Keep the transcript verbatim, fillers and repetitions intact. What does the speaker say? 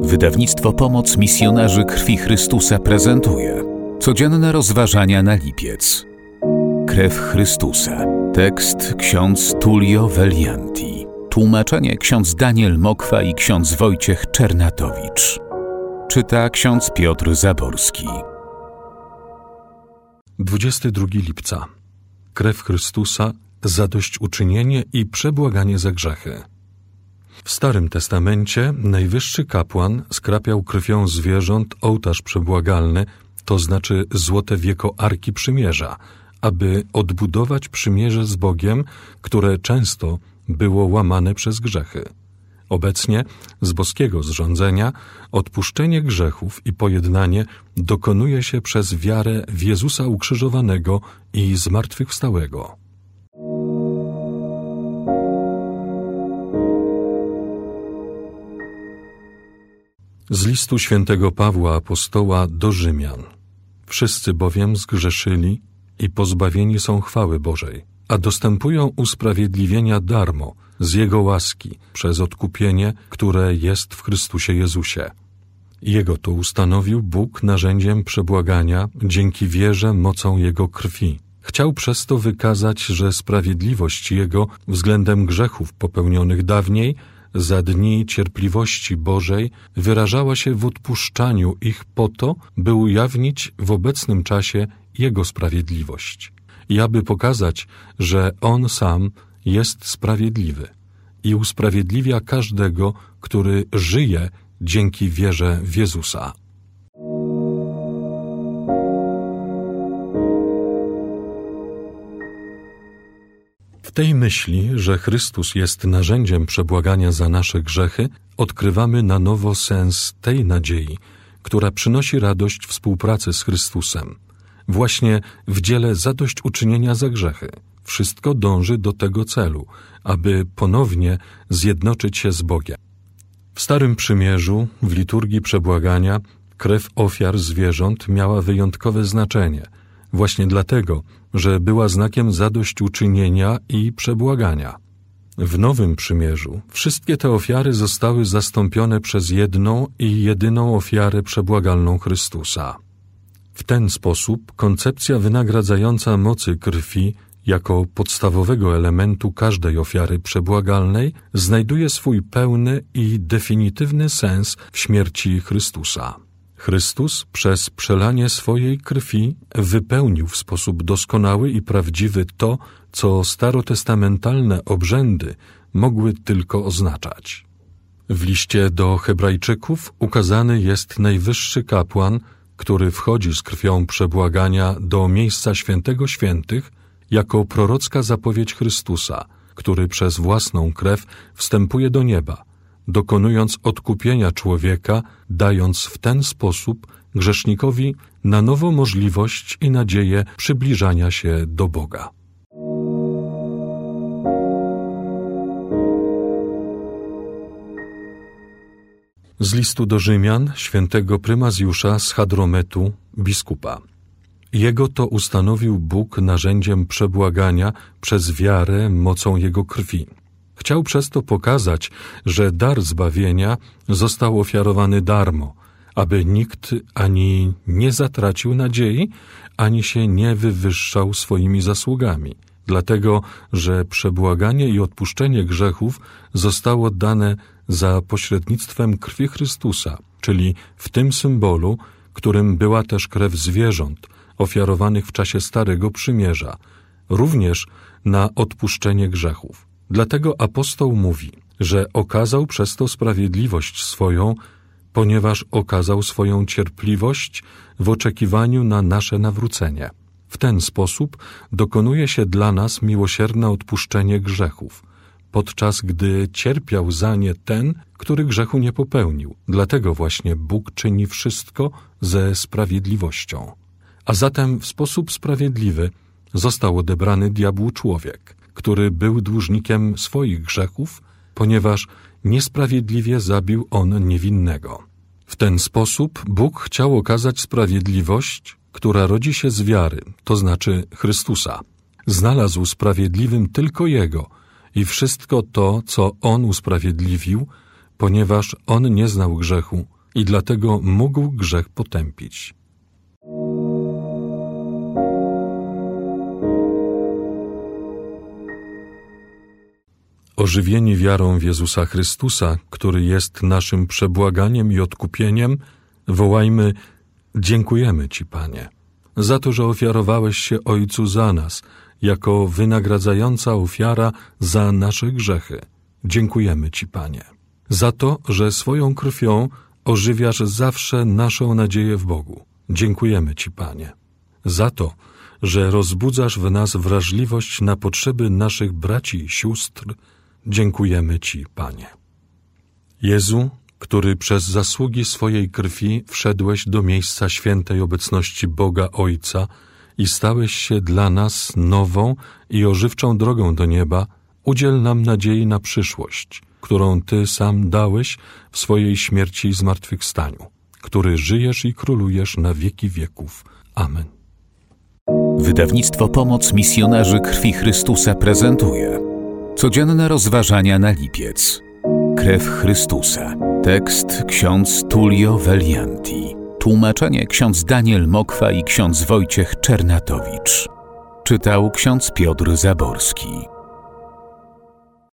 Wydawnictwo Pomoc Misjonarzy Krwi Chrystusa prezentuje codzienne rozważania na lipiec. Krew Chrystusa. Tekst ksiądz Tullio Velianti. Tłumaczenie ksiądz Daniel Mokwa i ksiądz Wojciech Czernatowicz. Czyta ksiądz Piotr Zaborski. dwudziestego drugiego lipca. Krew Chrystusa, zadośćuczynienie i przebłaganie za grzechy. W Starym Testamencie najwyższy kapłan skrapiał krwią zwierząt ołtarz przebłagalny, to znaczy złote wieko Arki Przymierza, aby odbudować przymierze z Bogiem, które często było łamane przez grzechy. Obecnie z boskiego zrządzenia odpuszczenie grzechów i pojednanie dokonuje się przez wiarę w Jezusa ukrzyżowanego i zmartwychwstałego. Z listu świętego Pawła Apostoła do Rzymian. Wszyscy bowiem zgrzeszyli i pozbawieni są chwały Bożej, a dostępują usprawiedliwienia darmo, z Jego łaski, przez odkupienie, które jest w Chrystusie Jezusie. Jego to ustanowił Bóg narzędziem przebłagania dzięki wierze mocą Jego krwi. Chciał przez to wykazać, że sprawiedliwość Jego względem grzechów popełnionych dawniej za dni cierpliwości Bożej wyrażała się w odpuszczaniu ich po to, by ujawnić w obecnym czasie Jego sprawiedliwość i aby pokazać, że On sam jest sprawiedliwy i usprawiedliwia każdego, który żyje dzięki wierze w Jezusa. W tej myśli, że Chrystus jest narzędziem przebłagania za nasze grzechy, odkrywamy na nowo sens tej nadziei, która przynosi radość współpracy z Chrystusem. Właśnie w dziele zadośćuczynienia za grzechy wszystko dąży do tego celu, aby ponownie zjednoczyć się z Bogiem. W Starym Przymierzu, w liturgii przebłagania, krew ofiar zwierząt miała wyjątkowe znaczenie, właśnie dlatego, że była znakiem zadośćuczynienia i przebłagania. W Nowym Przymierzu wszystkie te ofiary zostały zastąpione przez jedną i jedyną ofiarę przebłagalną Chrystusa. W ten sposób koncepcja wynagradzająca mocy krwi jako podstawowego elementu każdej ofiary przebłagalnej znajduje swój pełny i definitywny sens w śmierci Chrystusa. Chrystus przez przelanie swojej krwi wypełnił w sposób doskonały i prawdziwy to, co starotestamentalne obrzędy mogły tylko oznaczać. W liście do Hebrajczyków ukazany jest najwyższy kapłan, który wchodzi z krwią przebłagania do miejsca świętego świętych jako prorocka zapowiedź Chrystusa, który przez własną krew wstępuje do nieba, dokonując odkupienia człowieka, dając w ten sposób grzesznikowi na nowo możliwość i nadzieję przybliżania się do Boga. Z listu do Rzymian świętego Prymazjusza z Hadrometu, biskupa. Jego to ustanowił Bóg narzędziem przebłagania przez wiarę mocą Jego krwi. Chciał przez to pokazać, że dar zbawienia został ofiarowany darmo, aby nikt ani nie zatracił nadziei, ani się nie wywyższał swoimi zasługami, dlatego że przebłaganie i odpuszczenie grzechów zostało dane za pośrednictwem krwi Chrystusa, czyli w tym symbolu, którym była też krew zwierząt ofiarowanych w czasie Starego Przymierza, również na odpuszczenie grzechów. Dlatego apostoł mówi, że okazał przez to sprawiedliwość swoją, ponieważ okazał swoją cierpliwość w oczekiwaniu na nasze nawrócenie. W ten sposób dokonuje się dla nas miłosierne odpuszczenie grzechów, podczas gdy cierpiał za nie ten, który grzechu nie popełnił. Dlatego właśnie Bóg czyni wszystko ze sprawiedliwością. A zatem w sposób sprawiedliwy został odebrany diabłu człowiek, który był dłużnikiem swoich grzechów, ponieważ niesprawiedliwie zabił on niewinnego. W ten sposób Bóg chciał okazać sprawiedliwość, która rodzi się z wiary, to znaczy Chrystusa. Znalazł sprawiedliwym tylko Jego i wszystko to, co On usprawiedliwił, ponieważ On nie znał grzechu, i dlatego mógł grzech potępić. Ożywieni wiarą w Jezusa Chrystusa, który jest naszym przebłaganiem i odkupieniem, wołajmy: dziękujemy Ci, Panie, za to, że ofiarowałeś się Ojcu za nas, jako wynagradzająca ofiara za nasze grzechy. Dziękujemy Ci, Panie, za to, że swoją krwią ożywiasz zawsze naszą nadzieję w Bogu. Dziękujemy Ci, Panie, za to, że rozbudzasz w nas wrażliwość na potrzeby naszych braci i sióstr. Dziękujemy Ci, Panie. Jezu, który przez zasługi swojej krwi wszedłeś do miejsca świętej obecności Boga Ojca i stałeś się dla nas nową i ożywczą drogą do nieba, udziel nam nadziei na przyszłość, którą Ty sam dałeś w swojej śmierci i zmartwychwstaniu, który żyjesz i królujesz na wieki wieków. Amen. Wydawnictwo Pomoc Misjonarzy Krwi Chrystusa prezentuje codzienne rozważania na lipiec. Krew Chrystusa. Tekst ksiądz Tullio Velianti. Tłumaczenie ksiądz Daniel Mokwa i ksiądz Wojciech Czernatowicz. Czytał ksiądz Piotr Zaborski.